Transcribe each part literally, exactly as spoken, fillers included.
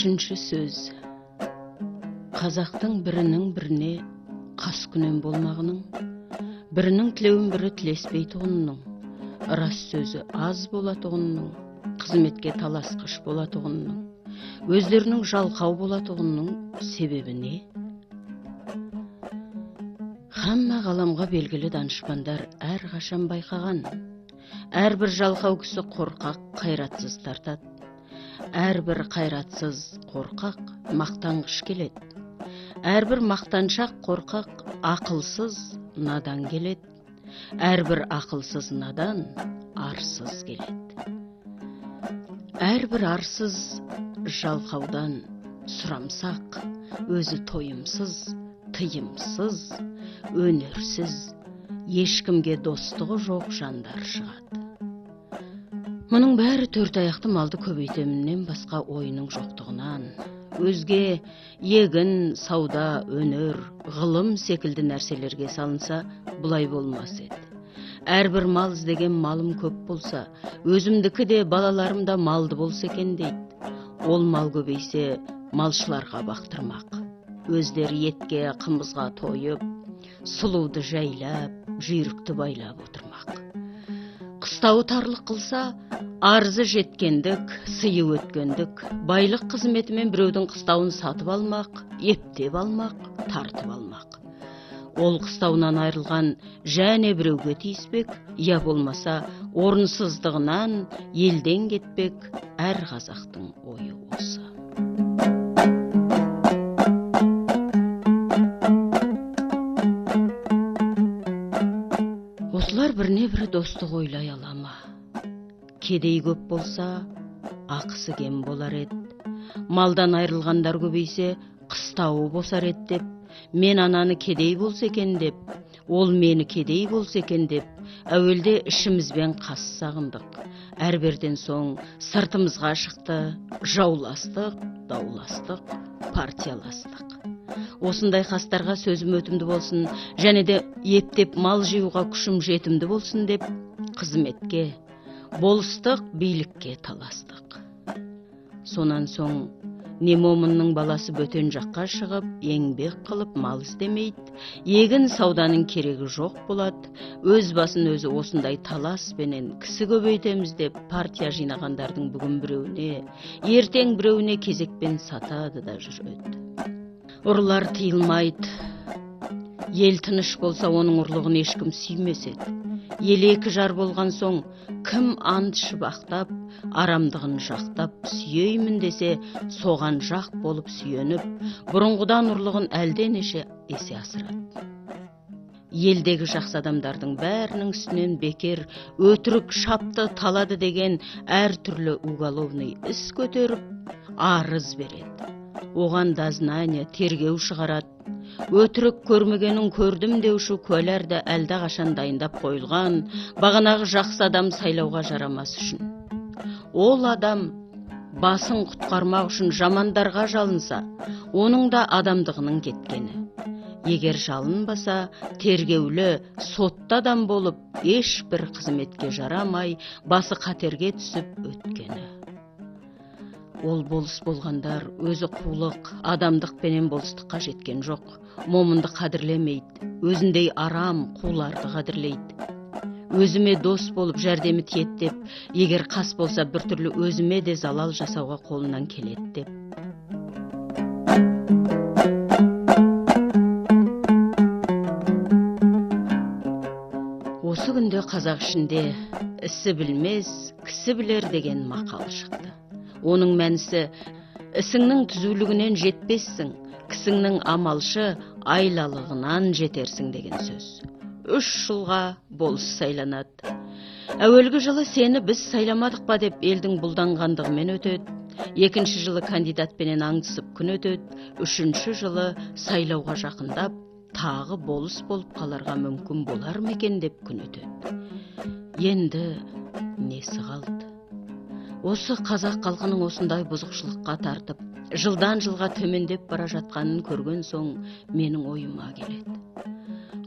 Бешінші сөз. Қазақтың бірінің біріне қас күнен болмағының, бірінің тілеуін бірі тілеспей тұғынның, рас сөзі аз бола тұғынның, қызметке таласқыш бола тұғынның, өздерінің жалқау бола тұғынның себебі не? Хамма ғаламға белгілі данышпандар әр қашан байқаған, әрбір жалқау кісі қорқақ, қайратсыз тартады. Әрбір қайратсыз қорқақ мақтанғыш келеді. Әрбір мақтаншақ қорқақ ақылсыз надан келеді. Әрбір ақылсыз надан арсыз келеді. Әрбір арсыз жалқаудан сұрамсақ, өзі тойымсыз, тыйымсыз, өнерсіз, ешкімге достығы жоқ жандар шығады. Мұның бәрі төрт аяқты малды көбейтемінен басқа ойының жоқтығынан, өзге егін, сауда, өнер, ғылым секілді нәрселерге салынса, бұлай болмас еді. Әрбір мал іздеген малым көп болса, өзімдікі де балаларым да малды болса екен дейді. Ол мал көбейсе, малшыларға бақтырмақ. Өздері етке, қымызға тойып, сұлуды жайлап, жүйрікті байлап отырмақ. Қыстауы тарлық қылса, арзы жеткендік, сыйы өткендік, байлық қызметімен біреудің қыстауын сатып алмақ, ептеп алмақ, тартып алмақ. Ол қыстауынан айырылған және біреуге тиіспек, я болмаса орынсыздығынан елден кетпек, әр қазақтың ойы осы. Осылар біріне бірі достық ойлай алама. Кедей көп болса, ақысы кем болар еді. Малдан айырылғандар көбейсе, қыстауы босар еді деп, мен ананы кедей болса екен деп, ол мені кедей болса екен деп, әуелде ішімізбен қас сағындық. Әрберден соң сыртымызға шықты, жауластық, дауластық, партияластық. Осындай қастарға сөзім өтімді болсын, және де ептеп мал жиюға күшім жетімді болсын деп, қызметке, болыстық, билікке таластық. Сонан соң не момынның баласы бөтен жаққа шығып, еңбек қылып мал іздемейді, егін сауданың керегі жоқ болады, өз басын өзі осындай таласпенен кісі көбейтеміз деп партия жинағандардың бүгін біреуіне, ертең біреуіне кезекпен сатады да жүреді. Ұрылар тыйылмайды. Ел тыныш болса, оның ұрлығын ешкім сүймес еді. Ел екі жар болған соң, кім ант шыбақтап, арамдығын жақтап, сүйеймін десе, соған жақ болып сүйеніп, бұрынғыдан ұрлығын әлденеше есе асырады. Елдегі жақсы адамдардың бәрінің үстінен бекер, өтірік шапты талады деген әр түрлі уголовный іс көтеріп, арыз береді. Оған дознание, тергеу шығарады. Өтірік көрмегенін көрдім деуші куәлерді әлді қашан дайындап қойылған, бағанағы жақсы адам сайлауға жарамас үшін. Ол адам басын құтқармақ үшін жамандарға жалынса, оның да адамдығының кеткені. Егер жалынбаса, тергеулі, сотта адам болып, ешбір қызметке жарамай, басы қатерге түсіп өткені. Ол болыс болғандар өзі қулық, адамдық пенен болыстыққа жеткен жоқ. Момынды қадірлемейді, өзіндей арам қуларды қадірлейді. Өзіме дос болып жәрдемі тиеді деп, егер қас болса біртүрлі өзіме де залал жасауға қолынан келеді деп. Осы күнде қазақ ішінде ісі білмес, кісі білер деген мақал шықты. Оның мәнісі, ісіңнің түзулігінен жетпессің, кісіңнің амалшы айлалығынан жетерсің деген сөз. Үш жылға болыс сайланады. Әуелгі жылы сені біз сайламадық па деп елдің бұлданғандығымен өтеді. Екінші жылы кандидатпенен аңдысып күн өтеді. Үшінші жылы сайлауға жақындап, тағы болыс болып қаларға мүмкін болар ма екен деп күн өтеді. Енді несі қалды? Осы қазақ халқының осындай бұзықшылыққа тартып, жылдан жылға төмендеп бара жатқанын көрген соң менің ойыма келеді.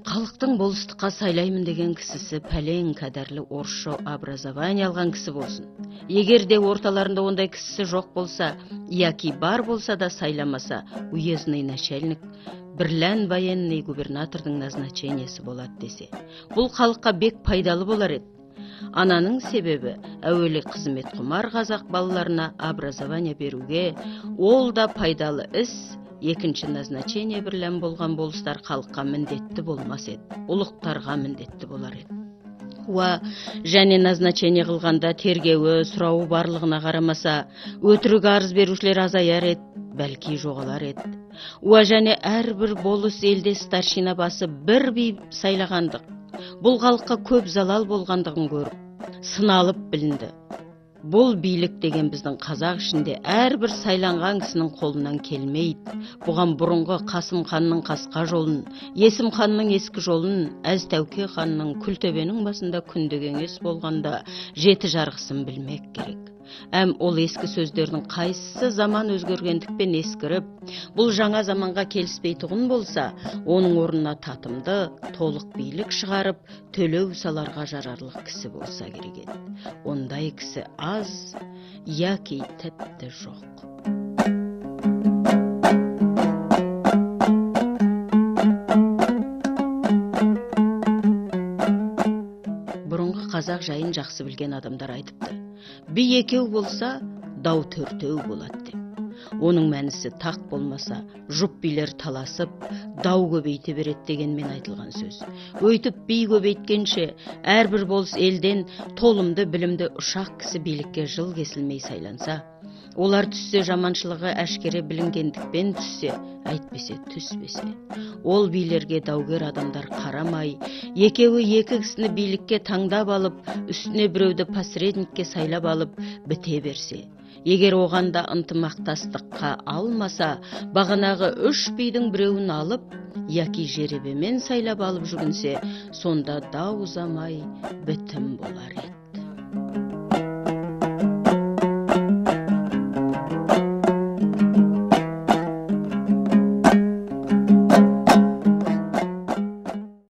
Халықтың болыстыққа сайлаймын деген кісісі пәлен кәдәрлі орысша образование алған кісі болсын. Егер де орталарында ондай кісісі жоқ болса, яки бар болса да сайламаса, уездный начальник, бірлән военный губернатордың назначениесі болады десе. Бұл халыққа бек пайдалы болар еді. Ананың себебі әуелі қызмет құмар қазақ балаларына образование беруге, ол да пайдалы іс. Екінші назначение бірлән болған болыстар халыққа міндетті болмас еді, ұлықтарға міндетті болар еді. Уа, және назначение қылғанда тергеуі, сұрауы барлығына қарамаса, өтірік арыз берушілер азаяр еді, бәлки жоғалар еді. Уа, және әрбір болыс елде старшина басы бір би сайлағандық. Бұл халыққа көп залал болғандығын көріп, сыналып білінді. Бұл билік деген біздің қазақ ішінде әрбір сайланған кісінің қолынан келмейді. Бұған бұрынғы Қасым ханның қасқа жолын, Есім ханның ескі жолын, Әз Тәуке ханның Күлтөбенің басында күнді кеңес болғанда жеті жарғысын білмек керек. Әм ол ескі сөздердің қайсысы заман өзгергендікпен ескіріп, бұл жаңа заманға келіспей тұғын болса, оның орнына татымды, толық билік шығарып, төлеу саларға жарарлық кісі болса керек еді. Ондай кісі аз, яки тәтті жоқ. Бұрынғы қазақ жайын жақсы білген адамдар айтыпты. Би екеу болса, дау төртеу болады деп. Оның мәнісі тақ болмаса, жұп билер таласып, дау көбейте береді дегенмен айтылған сөз. Өйтіп би көбейткенше, әрбір болыс елден толымды, білімді ұшақ кісі билікке жыл кесілмей сайланса, олар түссе жаманшылығы әшкере білінгендікпен түссе, әйтпесе түспесе. Ол билерге даугер адамдар қарамай, екеуі екі кісіні билікке таңдап алып, үстіне біреуді посредникке сайлап алып, біте берсе. Егер оғанда ынтымақтастыққа алмаса, бағанағы үш бидің біреуін алып, яки жеребемен сайлап алып жүгінсе, сонда дау ұзамай бітім болар еді.